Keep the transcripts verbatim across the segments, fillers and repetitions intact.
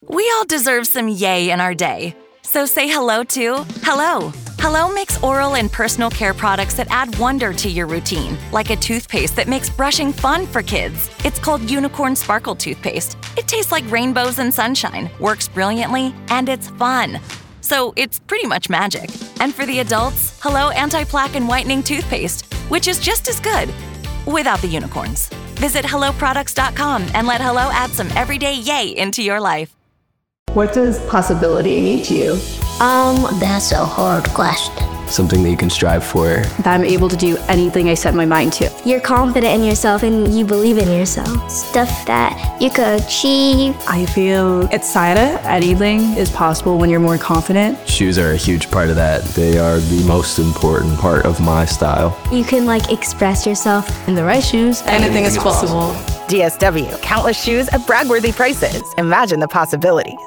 We all deserve some yay in our day. So say hello to Hello. Hello makes oral and personal care products that add wonder to your routine, like a toothpaste that makes brushing fun for kids. It's called Unicorn Sparkle Toothpaste. It tastes like rainbows and sunshine, works brilliantly, and it's fun. So it's pretty much magic. And for the adults, Hello Anti-Plaque and Whitening Toothpaste, which is just as good, without the unicorns. Visit hello products dot com and let Hello add some everyday yay into your life. What does possibility mean to you? Um, that's a hard question. Something that you can strive for. That I'm able to do anything I set my mind to. You're confident in yourself and you believe in yourself. Stuff that you could achieve. I feel excited. Anything is possible when you're more confident. Shoes are a huge part of that. They are the most important part of my style. You can like express yourself. In the right shoes, anything, anything is possible. possible. D S W, countless shoes at brag-worthy prices. Imagine the possibilities.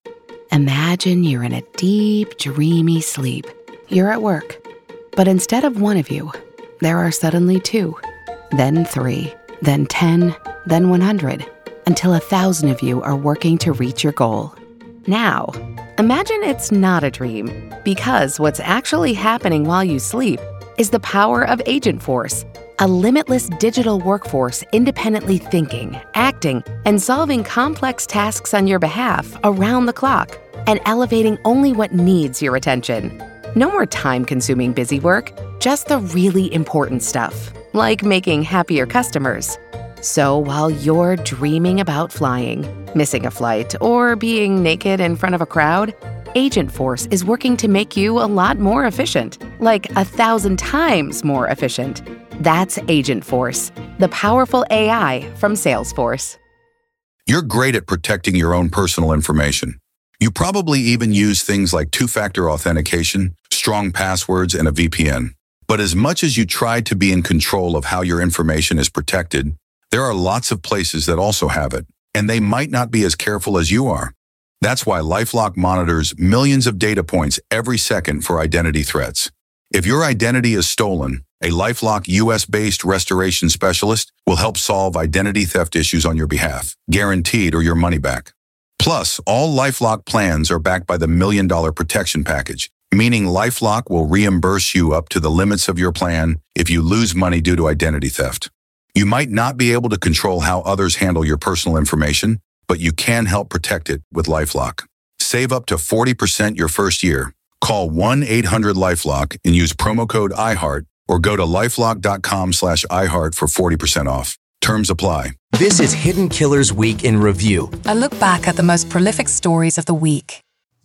Imagine you're in a deep, dreamy sleep. You're at work, but instead of one of you, there are suddenly two, then three, then ten, then one hundred, until a thousand of you are working to reach your goal. Now, imagine it's not a dream, because what's actually happening while you sleep is the power of Agent Force, a limitless digital workforce independently thinking, acting, and solving complex tasks on your behalf around the clock, and elevating only what needs your attention. No more time-consuming busy work, just the really important stuff, like making happier customers. So while you're dreaming about flying, missing a flight, or being naked in front of a crowd, Agent Force is working to make you a lot more efficient, like a thousand times more efficient. That's Agent Force, the powerful A I from Salesforce. You're great at protecting your own personal information. You probably even use things like two-factor authentication, strong passwords, and a V P N. But as much as you try to be in control of how your information is protected, there are lots of places that also have it, and they might not be as careful as you are. That's why LifeLock monitors millions of data points every second for identity threats. If your identity is stolen, a LifeLock U S-based restoration specialist will help solve identity theft issues on your behalf, guaranteed or your money back. Plus, all LifeLock plans are backed by the Million Dollar Protection Package, meaning LifeLock will reimburse you up to the limits of your plan if you lose money due to identity theft. You might not be able to control how others handle your personal information, but you can help protect it with LifeLock. Save up to forty percent your first year. Call one eight hundred LifeLock and use promo code iHeart or go to lifelock.com slash iHeart for forty percent off. Terms apply. This is Hidden Killers Week in Review. A look back at the most prolific stories of the week.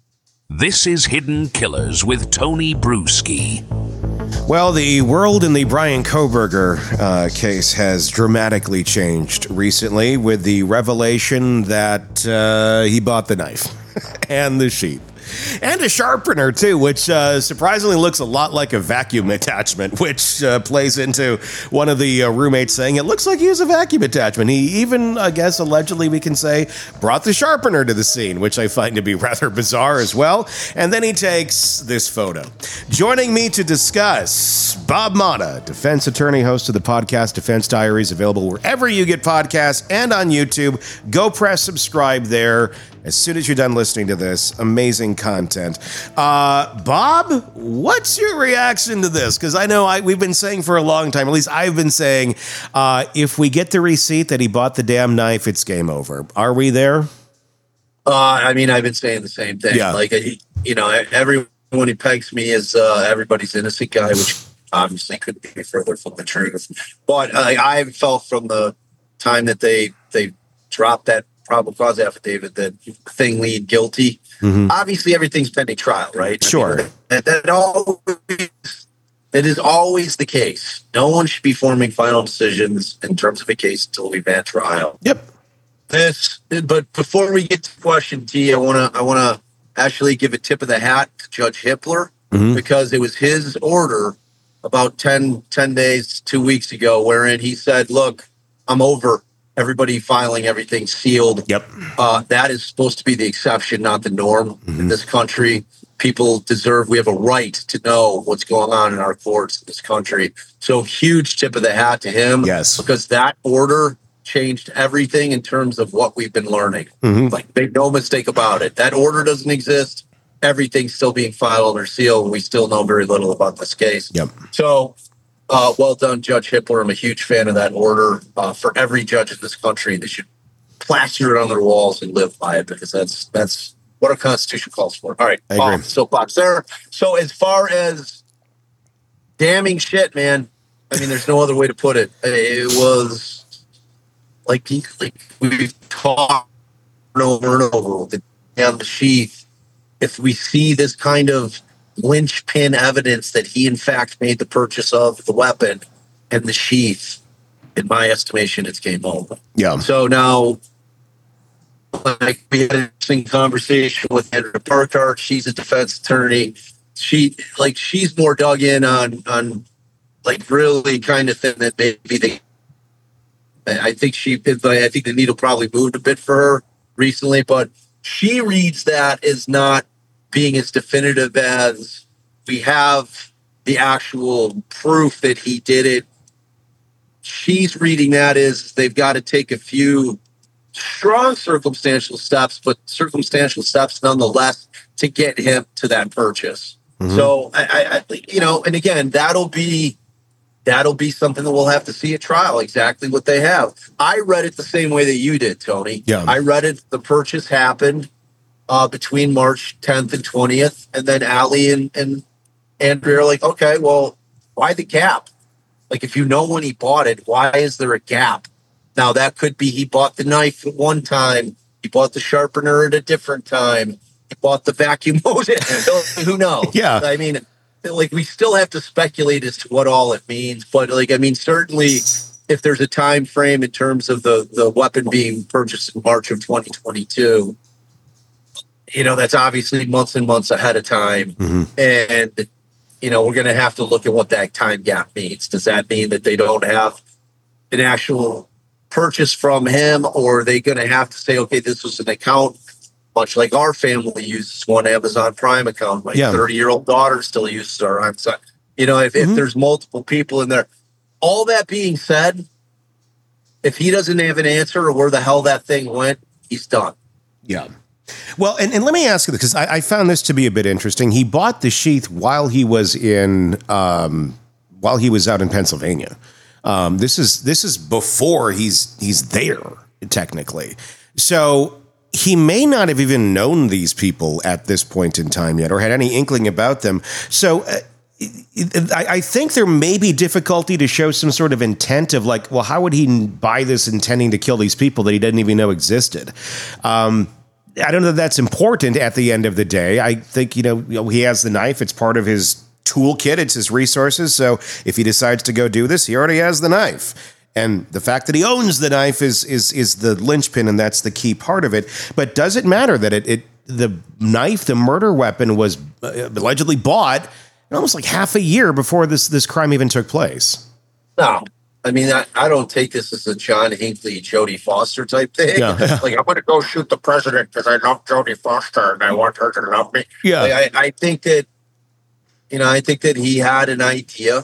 This is Hidden Killers with Tony Bruschi. Well, the world in the Bryan Kohberger uh, case has dramatically changed recently with the revelation that uh, he bought the knife and the sheep. And a sharpener, too, which uh, surprisingly looks a lot like a vacuum attachment, which uh, plays into one of the uh, roommates saying it looks like he has a vacuum attachment. He even, I guess, allegedly, we can say, brought the sharpener to the scene, which I find to be rather bizarre as well. And then he takes this photo. Joining me to discuss, Bob Motta, defense attorney, host of the podcast Defense Diaries, available wherever you get podcasts and on YouTube. Go press subscribe there. As soon as you're done listening to this, amazing content. Uh, Bob, what's your reaction to this? Because I know I, we've been saying for a long time, at least I've been saying, uh, if we get the receipt that he bought the damn knife, it's game over. Are we there? Uh, I mean, I've been saying the same thing. Yeah. Like, you know, everyone who pegs me as uh, everybody's innocent guy, which obviously could be further from the truth. But uh, I felt from the time that they they dropped that probable cause affidavit that thing lead guilty. Mm-hmm. Obviously, everything's pending trial, right? Sure. I mean, that, that always, it is always the case. No one should be forming final decisions in terms of a case until we've had trial. Yep. This, but before we get to question T, I want to I want to actually give a tip of the hat to Judge Hippler, mm-hmm. because it was his order about ten, ten days, two weeks ago, wherein he said, "Look, I'm over everybody filing everything sealed." Yep. Uh, that is supposed to be the exception, not the norm. Mm-hmm. In this country, people deserve, we have a right to know what's going on in our courts in this country. So huge tip of the hat to him. Yes. Because that order changed everything in terms of what we've been learning. Mm-hmm. Like, make no mistake about it. That order doesn't exist. Everything's still being filed under seal. We still know very little about this case. Yep. So, uh, well done, Judge Hippler. I'm a huge fan of that order. Uh, for every judge in this country, they should plaster it on their walls and live by it, because that's that's what our Constitution calls for. All right, I agree. off soapbox there. So, as far as damning shit, man, I mean, there's no other way to put it. It was like, like we've talked over and over with the, on the sheath. If we see this kind of linchpin evidence that he, in fact, made the purchase of the weapon and the sheath, in my estimation, it's game over. Yeah. So now, like, we had an interesting conversation with Andrea Burkhart. She's a defense attorney. She, like, she's more dug in on, on like, really kind of thing that maybe they, I think she, I think the needle probably moved a bit for her recently, but she reads that as not being as definitive as we have the actual proof that he did it. She's reading that as they've got to take a few strong circumstantial steps, but circumstantial steps nonetheless to get him to that purchase. Mm-hmm. So, I, I, you know, and again, that'll be that'll be something that we'll have to see at trial, exactly what they have. I read it the same way that you did, Tony. Yeah. I read it, the purchase happened uh, between March tenth and twentieth, and then Allie and, and Andrea are like, okay, well, why the gap? Like, if you know when he bought it, why is there a gap? Now, that could be he bought the knife at one time, he bought the sharpener at a different time, he bought the vacuum motor. Who knows? Yeah. I mean, like, we still have to speculate as to what all it means, but, like, I mean, certainly if there's a time frame in terms of the, the weapon being purchased in March of twenty twenty-two, you know, that's obviously months and months ahead of time. Mm-hmm. And, you know, we're going to have to look at what that time gap means. Does that mean that they don't have an actual purchase from him, or are they going to have to say, okay, this was an account, much like our family uses one Amazon Prime account. My thirty-year-old daughter still uses our Amazon. You know, if, Mm-hmm. if there's multiple people in there. All that being said, if he doesn't have an answer or where the hell that thing went, he's done. Yeah. Well, and, and let me ask you, because I, I found this to be a bit interesting. He bought the sheath while he was in, um, while he was out in Pennsylvania. Um, this is this is before he's he's there, technically. So he may not have even known these people at this point in time yet, or had any inkling about them. So uh, I, I think there may be difficulty to show some sort of intent of, like, well, how would he buy this intending to kill these people that he didn't even know existed? Um, I don't know that that's important at the end of the day. I think, you know, you know, he has the knife. It's part of his toolkit. It's his resources. So if he decides to go do this, he already has the knife. And the fact that he owns the knife is is is the linchpin, and that's the key part of it. But does it matter that it, it the knife, the murder weapon, was allegedly bought almost like half a year before this this crime even took place? No. I mean, I, I don't take this as a John Hinckley, Jodie Foster type thing. Yeah. Like, I'm going to go shoot the president because I love Jodie Foster and I want her to love me. Yeah. Like, I, I think that, you know, I think that he had an idea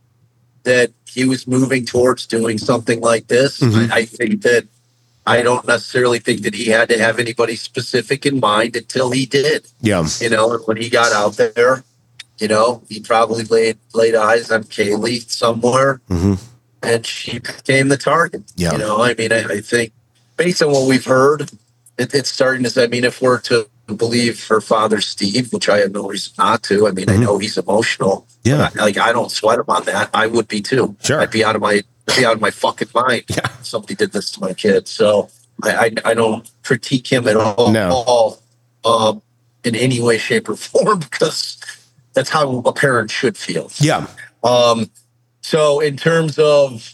that he was moving towards doing something like this. Mm-hmm. I, I think that I don't necessarily think that he had to have anybody specific in mind until he did. Yeah. You know, and when he got out there, you know, he probably laid laid eyes on Kaylee somewhere. Mm-hmm. And she became the target. Yeah. You know, I mean, I, I think based on what we've heard, it, it's starting to say, I mean, if we're to believe her father, Steve, which I have no reason not to, I mean, mm-hmm. I know he's emotional. Yeah. I, like, I don't sweat him on that. I would be too. Sure. I'd be out of my, I'd be out of my fucking mind yeah. if somebody did this to my kid. So I, I, I don't critique him at all, no. all um, in any way, shape, or form, because that's how a parent should feel. Yeah. Um, So in terms of,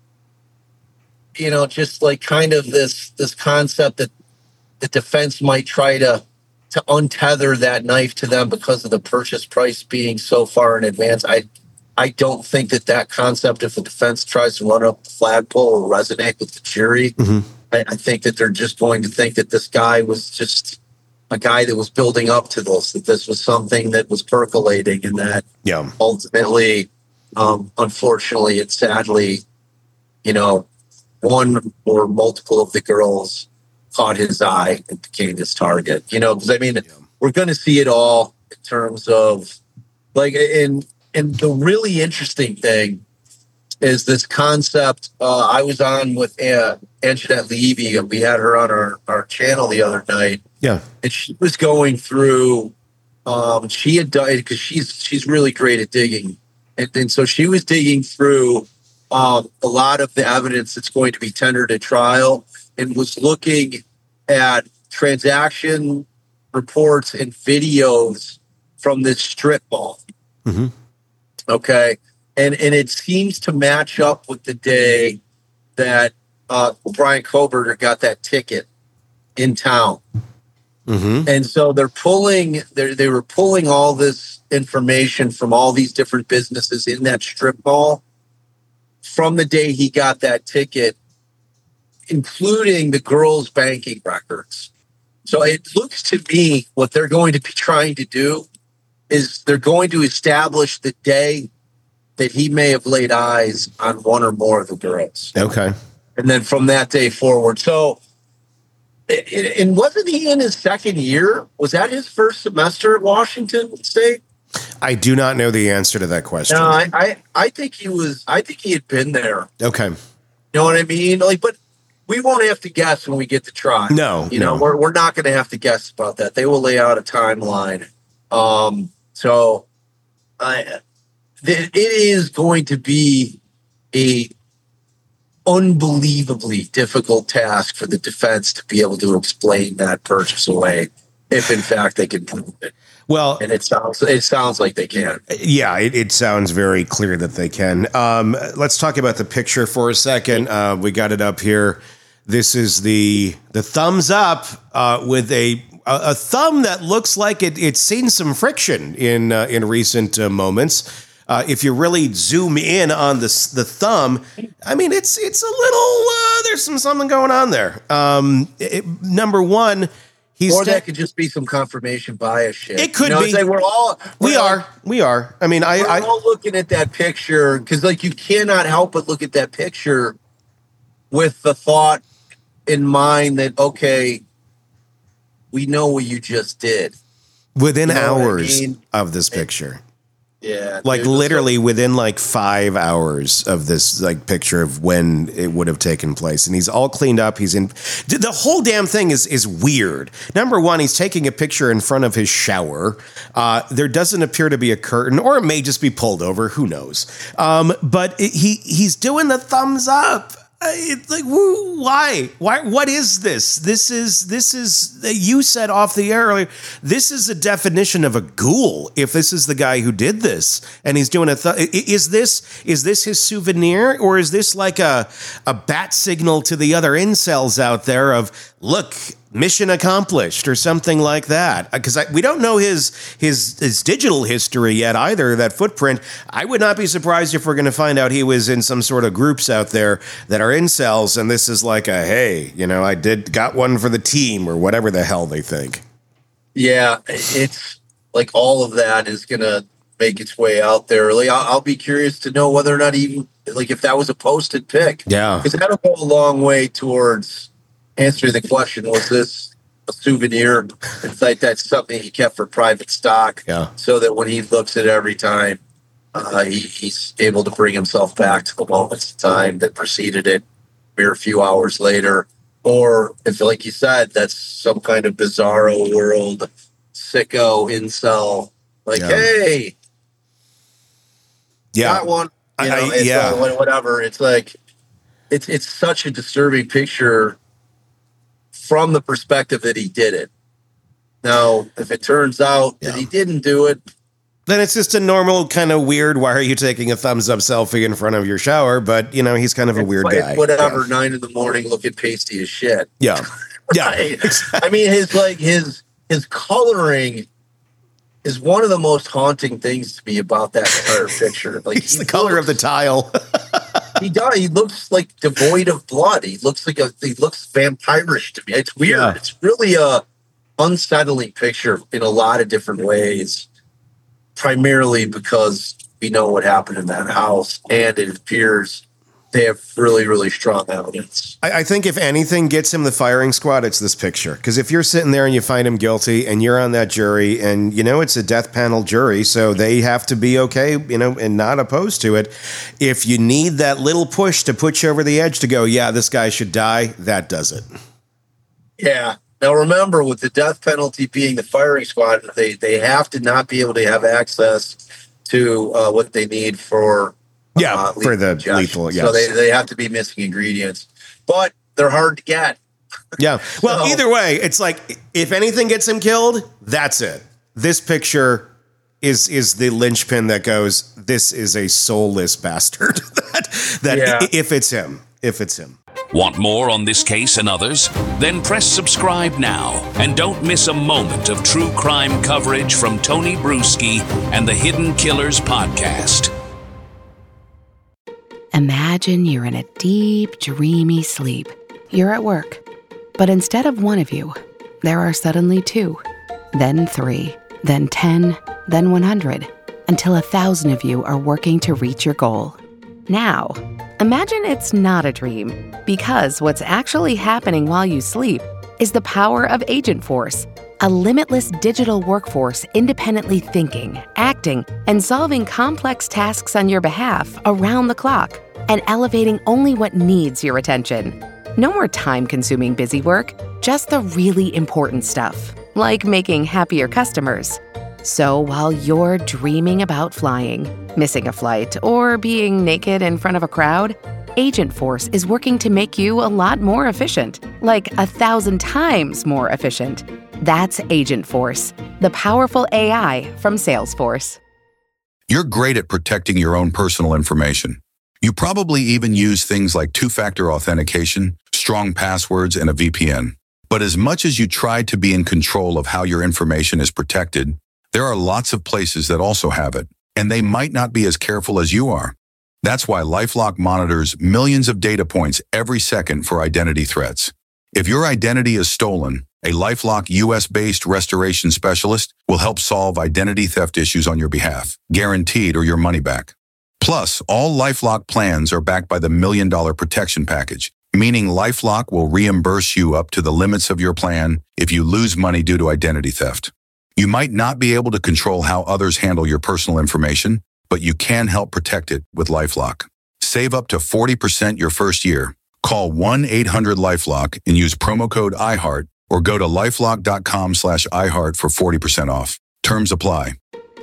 you know, just like kind of this this concept that the defense might try to to untether that knife to them because of the purchase price being so far in advance, I I don't think that that concept, if the defense tries to run up the flagpole, will resonate with the jury. Mm-hmm. I, I think that they're just going to think that this guy was just a guy that was building up to this, that this was something that was percolating, and that yeah. ultimately, Um, unfortunately and sadly, you know, one or multiple of the girls caught his eye and became his target. You know, because I mean, yeah. we're going to see it all in terms of like, and and the really interesting thing is this concept. Uh, I was on with uh, Anjanette Levy, and we had her on our, our channel the other night. Yeah, and she was going through. Um, she had done because she's she's really great at digging, and, and so she was digging through um, a lot of the evidence that's going to be tendered at trial, and was looking at transaction reports and videos from this strip mall. Mm-hmm. Okay. And and it seems to match up with the day that uh, Bryan Kohberger got that ticket in town. Mm-hmm. And so they're pulling, they they were pulling all this information from all these different businesses in that strip mall from the day he got that ticket, including the girls' banking records. So it looks to me what they're going to be trying to do is they're going to establish the day that he may have laid eyes on one or more of the girls. Okay. And then from that day forward. So, and wasn't he in his second year? Was that his first semester at Washington State? I do not know the answer to that question. No, I, I, I think he was, I think he had been there. Okay. You know what I mean? Like, but we won't have to guess when we get to try. No, You no. know, we're, we're not going to have to guess about that. They will lay out a timeline. Um, so I, th- it is going to be a unbelievably difficult task for the defense to be able to explain that purchase away, if in fact they can prove it. Well, and it sounds it sounds like they can. Yeah, it, it sounds very clear that they can. Um, let's talk about the picture for a second. Uh, we got it up here. This is the the thumbs up uh, with a a thumb that looks like it, it's seen some friction in uh, in recent uh, moments. Uh, if you really zoom in on the the thumb, I mean, it's it's a little uh, there's some something going on there. Um, it, number one, he's or sta- that could just be some confirmation bias shit. It could you know, be. Like we're all we're we all, are we are. I mean, I we're I, all looking at that picture because like you cannot help but look at that picture with the thought in mind that okay, we know what you just did within you know hours I mean? of this picture. Yeah, like dude, literally within like five hours of this like picture of when it would have taken place, and he's all cleaned up. He's in the whole damn thing is is weird. Number one, he's taking a picture in front of his shower. Uh, there doesn't appear to be a curtain, or it may just be pulled over. Who knows? Um, but it, he he's doing the thumbs up. It's like, why? Why? What is this? This is, this is, you said off the air earlier, this is the definition of a ghoul. If this is the guy who did this and he's doing a, th- is this, is this his souvenir, or is this like a, a bat signal to the other incels out there of, look, mission accomplished or something like that? Because we don't know his his his digital history yet either, that footprint. I would not be surprised if we're going to find out he was in some sort of groups out there that are incels, and this is like a, hey, you know, I did got one for the team or whatever the hell they think. Yeah, it's like all of that is going to make its way out there. Like, I'll, I'll be curious to know whether or not even, like, if that was a posted pic. Yeah. Because that'll go a long way towards answering the question, was this a souvenir? It's like that's something he kept for private stock. Yeah. So that when he looks at it every time, uh, he, he's able to bring himself back to the moments of time that preceded it mere few hours later. Or if, like you said, that's some kind of bizarro world, sicko, incel, like, Yeah. hey, Yeah. got one. You know, I- it's yeah. uh, whatever. It's like, it's it's such a disturbing picture from the perspective that he did it. Now, if it turns out Yeah. that he didn't do it, Then it's just a normal kind of weird, why are you taking a thumbs up selfie in front of your shower? But, you know, he's kind of a weird it's guy. whatever, Yeah. nine in the morning, looking pasty as shit. Yeah. Yeah. I, I mean, his like his his coloring is one of the most haunting things to me about that entire picture. Like It's the color of the tile. he does. He looks like devoid of blood. He looks like a. He looks vampirish to me. It's weird. Yeah. It's really a unsettling picture in a lot of different ways. Primarily because we know what happened in that house, and it appears they have really, really strong evidence. I, I think if anything gets him the firing squad, it's this picture. Because if you're sitting there and you find him guilty and you're on that jury and, you know, it's a death panel jury, so they have to be okay, you know, and not opposed to it. If you need that little push to put you over the edge to go, yeah, this guy should die, that does it. Yeah. Now, remember, with the death penalty being the firing squad, they, they have to not be able to have access to uh, what they need for Yeah, uh, for the injection. lethal, yes. So they, they have to be missing ingredients. But they're hard to get. Yeah. Well, So- either way, it's like if anything gets him killed, that's it. This picture is is the linchpin that goes, this is a soulless bastard. that that Yeah. i- if it's him, if it's him. Want more on this case and others? Then press subscribe now and don't miss a moment of true crime coverage from Tony Bruschi and the Hidden Killers podcast. Imagine you're in a deep, dreamy sleep. You're at work, but instead of one of you, there are suddenly two, then three, then ten, then one hundred, until a thousand of you are working to reach your goal. Now, imagine it's not a dream, because what's actually happening while you sleep is the power of Agent Force, a limitless digital workforce independently thinking, acting, and solving complex tasks on your behalf around the clock, and elevating only what needs your attention. No more time-consuming busy work, just the really important stuff, like making happier customers. So while you're dreaming about flying, missing a flight, or being naked in front of a crowd, Agent Force is working to make you a lot more efficient, like a thousand times more efficient. That's Agent Force, the powerful A I from Salesforce. You're great at protecting your own personal information. You probably even use things like two-factor authentication, strong passwords, and a V P N. But as much as you try to be in control of how your information is protected, there are lots of places that also have it, and they might not be as careful as you are. That's why LifeLock monitors millions of data points every second for identity threats. If your identity is stolen, a LifeLock U S-based restoration specialist will help solve identity theft issues on your behalf, guaranteed or your money back. Plus, all LifeLock plans are backed by the Million Dollar Protection Package, meaning LifeLock will reimburse you up to the limits of your plan if you lose money due to identity theft. You might not be able to control how others handle your personal information, but you can help protect it with LifeLock. Save up to forty percent your first year. Call one eight hundred LifeLock and use promo code iHeart or go to lifelock.com slash iHeart for forty percent off. Terms apply.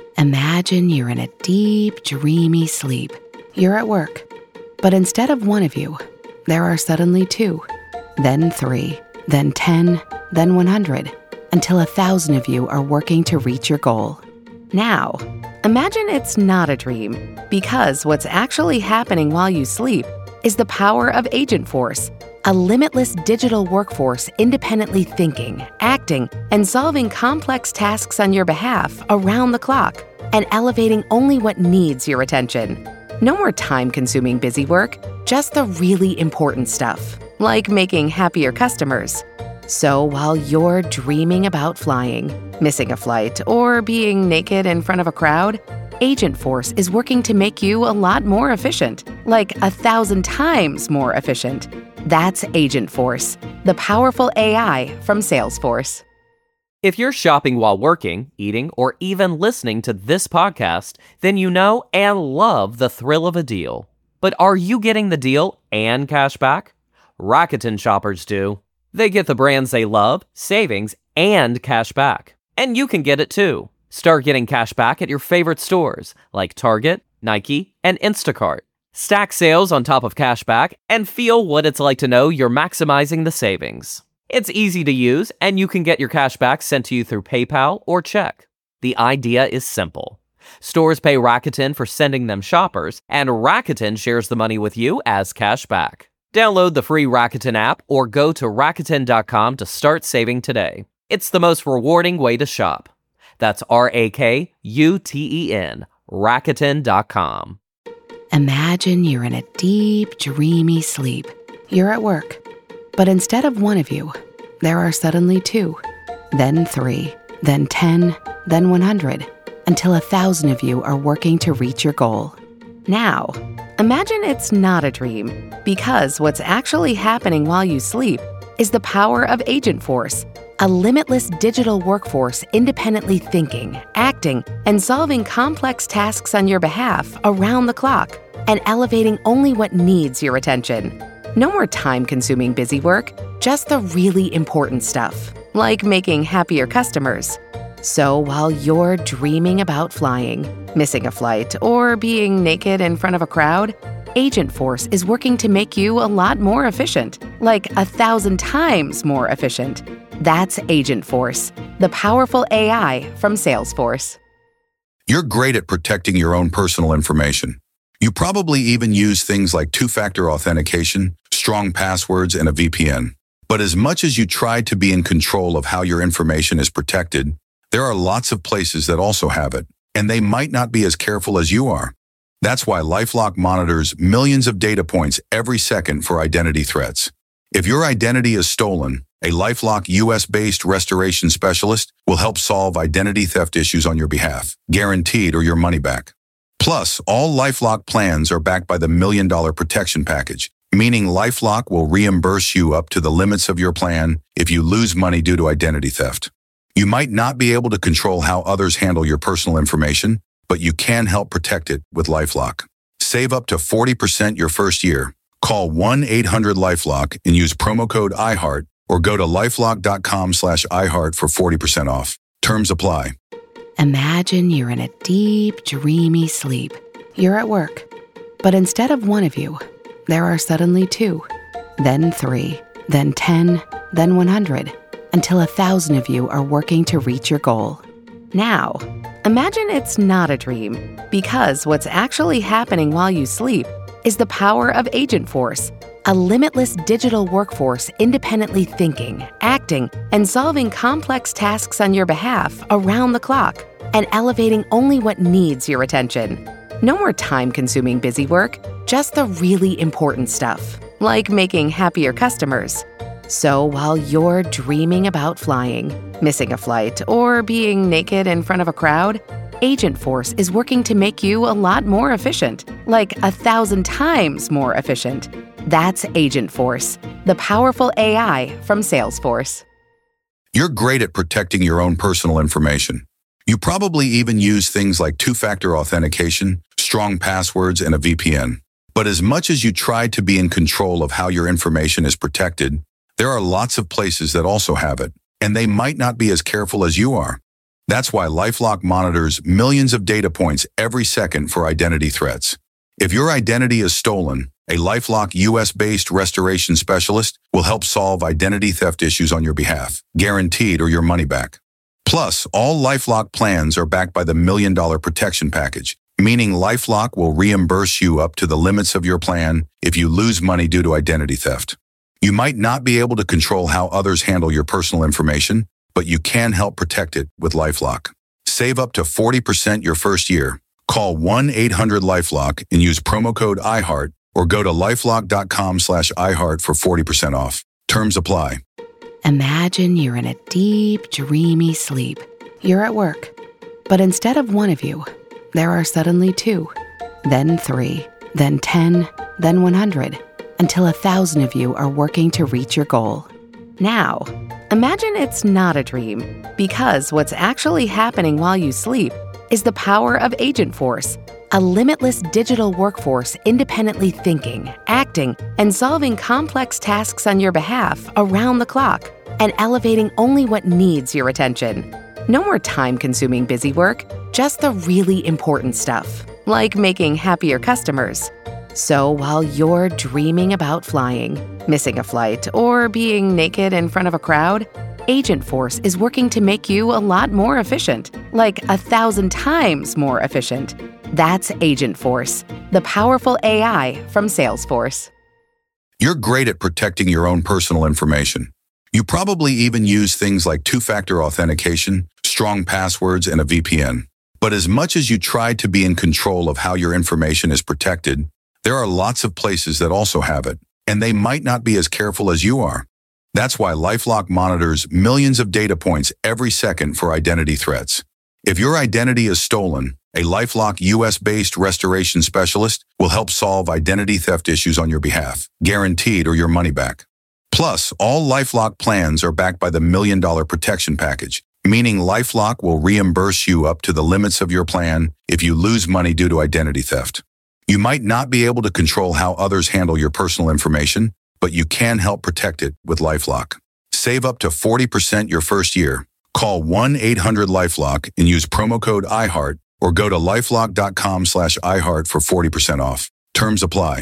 Imagine you're in a deep, dreamy sleep. You're at work, but instead of one of you, there are suddenly two, then three, then ten, then one hundred, until a thousand of you are working to reach your goal. Now, imagine it's not a dream, because what's actually happening while you sleep is the power of Agent Force, a limitless digital workforce independently thinking, acting, and solving complex tasks on your behalf around the clock, and elevating only what needs your attention. No more time-consuming busy work, just the really important stuff, like making happier customers. So while you're dreaming about flying, missing a flight, or being naked in front of a crowd, Agent Force is working to make you a lot more efficient, like a thousand times more efficient. That's Agent Force, the powerful A I from Salesforce. If you're shopping while working, eating, or even listening to this podcast, then you know and love the thrill of a deal. But are you getting the deal and cash back? Rakuten shoppers do. They get the brands they love, savings, and cash back. And you can get it too. Start getting cash back at your favorite stores like Target, Nike, and Instacart. Stack sales on top of cash back and feel what it's like to know you're maximizing the savings. It's easy to use, and you can get your cash back sent to you through PayPal or check. The idea is simple. Stores pay Rakuten for sending them shoppers, and Rakuten shares the money with you as cash back. Download the free Rakuten app or go to Rakuten dot com to start saving today. It's the most rewarding way to shop. That's R A K U T E N, Rakuten dot com. Imagine you're in a deep, dreamy sleep. You're at work, but instead of one of you, there are suddenly two, then three, then ten, then one hundred, until a thousand of you are working to reach your goal. Now, Imagine it's not a dream, because what's actually happening while you sleep is the power of Agent Force, a limitless digital workforce independently thinking, acting, and solving complex tasks on your behalf around the clock, and elevating only what needs your attention. No more time-consuming busy work, just the really important stuff, like making happier customers. So while you're dreaming about flying, missing a flight, or being naked in front of a crowd, Agent Force is working to make you a lot more efficient, like a thousand times more efficient. That's Agent Force, the powerful A I from Salesforce. You're great at protecting your own personal information. You probably even use things like two-factor authentication, strong passwords, and a V P N. But as much as you try to be in control of how your information is protected, there are lots of places that also have it, and they might not be as careful as you are. That's why LifeLock monitors millions of data points every second for identity threats. If your identity is stolen, a LifeLock U S-based restoration specialist will help solve identity theft issues on your behalf, guaranteed or your money back. Plus, all LifeLock plans are backed by the Million Dollar Protection Package, meaning LifeLock will reimburse you up to the limits of your plan if you lose money due to identity theft. You might not be able to control how others handle your personal information, but you can help protect it with LifeLock. Save up to forty percent your first year. Call one eight hundred LifeLock and use promo code iHeart or go to lifelock.com slash iHeart for forty percent off. Terms apply. Imagine you're in a deep, dreamy sleep. You're at work, but instead of one of you, there are suddenly two, then three, then ten, then one hundred, until a thousand of you are working to reach your goal. Now, imagine it's not a dream, because what's actually happening while you sleep is the power of Agent Force, a limitless digital workforce independently thinking, acting, and solving complex tasks on your behalf around the clock, and elevating only what needs your attention. No more time-consuming busy work, just the really important stuff, like making happier customers. So while you're dreaming about flying, missing a flight, or being naked in front of a crowd, Agent Force is working to make you a lot more efficient, like a thousand times more efficient. That's Agent Force, the powerful A I from Salesforce. You're great at protecting your own personal information. You probably even use things like two-factor authentication, strong passwords, and a V P N. But as much as you try to be in control of how your information is protected, there are lots of places that also have it, and they might not be as careful as you are. That's why LifeLock monitors millions of data points every second for identity threats. If your identity is stolen, a LifeLock U S-based restoration specialist will help solve identity theft issues on your behalf, guaranteed or your money back. Plus, all LifeLock plans are backed by the Million Dollar Protection Package, meaning LifeLock will reimburse you up to the limits of your plan if you lose money due to identity theft. You might not be able to control how others handle your personal information, but you can help protect it with LifeLock. Save up to forty percent your first year. Call one eight hundred LifeLock and use promo code iHeart or go to lifelock.com slash iHeart for forty percent off. Terms apply. Imagine you're in a deep, dreamy sleep. You're at work, but instead of one of you, there are suddenly two, then three, then ten, then one hundred, until a thousand of you are working to reach your goal. Now, imagine it's not a dream, because what's actually happening while you sleep is the power of Agent Force, a limitless digital workforce independently thinking, acting, and solving complex tasks on your behalf around the clock, and elevating only what needs your attention. No more time-consuming busy work, just the really important stuff, like making happier customers. So while you're dreaming about flying, missing a flight, or being naked in front of a crowd, Agent Force is working to make you a lot more efficient, like a thousand times more efficient. That's Agent Force, the powerful A I from Salesforce. You're great at protecting your own personal information. You probably even use things like two-factor authentication, strong passwords, and a V P N. But as much as you try to be in control of how your information is protected, there are lots of places that also have it, and they might not be as careful as you are. That's why LifeLock monitors millions of data points every second for identity threats. If your identity is stolen, a LifeLock U S-based restoration specialist will help solve identity theft issues on your behalf, guaranteed or your money back. Plus, all LifeLock plans are backed by the Million Dollar Protection Package, meaning LifeLock will reimburse you up to the limits of your plan if you lose money due to identity theft. You might not be able to control how others handle your personal information, but you can help protect it with LifeLock. Save up to forty percent your first year. Call one eight hundred LifeLock and use promo code iHeart or go to lifelock.com slash iHeart for forty percent off. Terms apply.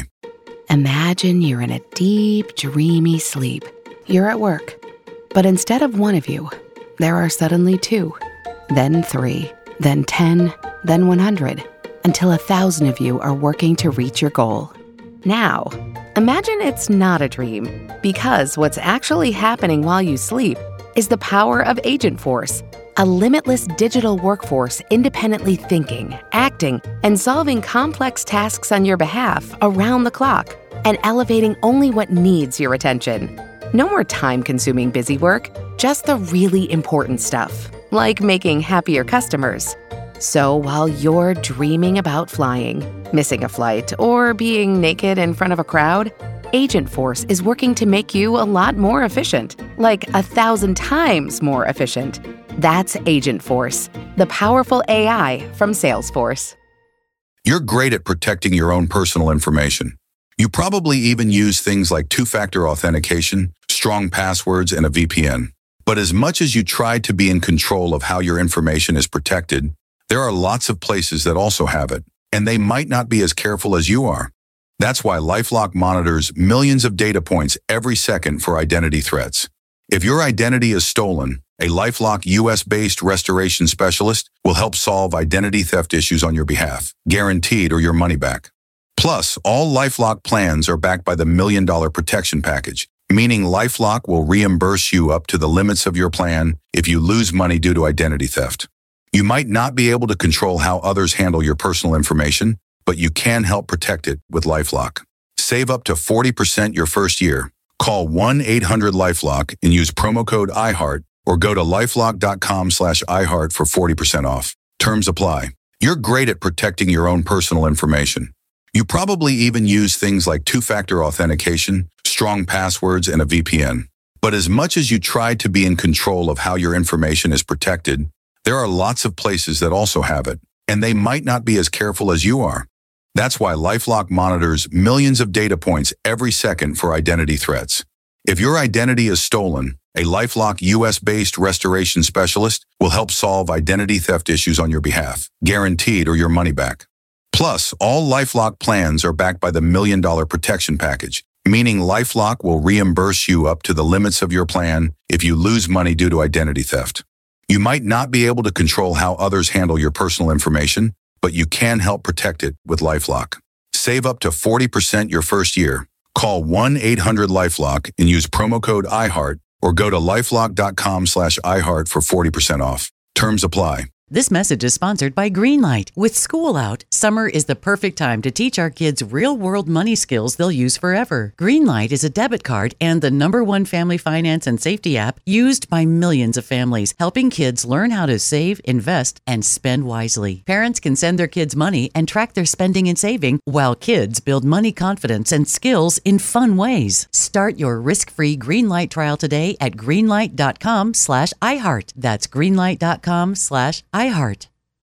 Imagine you're in a deep, dreamy sleep. You're at work, but instead of one of you, there are suddenly two, then three, then ten, then one hundred, until a thousand of you are working to reach your goal. Now, imagine it's not a dream, because what's actually happening while you sleep is the power of Agent Force, a limitless digital workforce independently thinking, acting, and solving complex tasks on your behalf around the clock, and elevating only what needs your attention. No more time-consuming busy work, just the really important stuff, like making happier customers. So while you're dreaming about flying, missing a flight, or being naked in front of a crowd, Agent Force is working to make you a lot more efficient, like a thousand times more efficient. That's Agent Force, the powerful A I from Salesforce. You're great at protecting your own personal information. You probably even use things like two-factor authentication, strong passwords, and a V P N. But as much as you try to be in control of how your information is protected, there are lots of places that also have it, and they might not be as careful as you are. That's why LifeLock monitors millions of data points every second for identity threats. If your identity is stolen, a LifeLock U S-based restoration specialist will help solve identity theft issues on your behalf, guaranteed or your money back. Plus, all LifeLock plans are backed by the Million Dollar Protection Package, meaning LifeLock will reimburse you up to the limits of your plan if you lose money due to identity theft. You might not be able to control how others handle your personal information, but you can help protect it with LifeLock. Save up to forty percent your first year. Call one eight hundred LifeLock and use promo code iHeart or go to lifelock.com slash iHeart for forty percent off. Terms apply. You're great at protecting your own personal information. You probably even use things like two-factor authentication, strong passwords, and a V P N. But as much as you try to be in control of how your information is protected, there are lots of places that also have it, and they might not be as careful as you are. That's why LifeLock monitors millions of data points every second for identity threats. If your identity is stolen, a LifeLock U S-based restoration specialist will help solve identity theft issues on your behalf, guaranteed or your money back. Plus, all LifeLock plans are backed by the Million Dollar Protection Package, meaning LifeLock will reimburse you up to the limits of your plan if you lose money due to identity theft. You might not be able to control how others handle your personal information, but you can help protect it with LifeLock. Save up to forty percent your first year. Call one eight hundred LifeLock and use promo code iHeart or go to lifelock.com slash iHeart for forty percent off. Terms apply. This message is sponsored by Greenlight. With school out, summer is the perfect time to teach our kids real-world money skills they'll use forever. Greenlight is a debit card and the number one family finance and safety app used by millions of families, helping kids learn how to save, invest, and spend wisely. Parents can send their kids money and track their spending and saving, while kids build money confidence and skills in fun ways. Start your risk-free Greenlight trial today at greenlight.com slash iHeart. That's greenlight.com slash iHeart.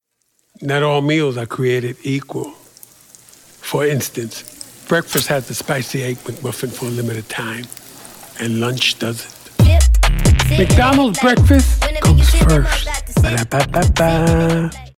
Not all meals are created equal. For instance, breakfast has the spicy egg McMuffin for a limited time, and lunch doesn't. McDonald's breakfast comes first. Ba-da-ba-ba-ba.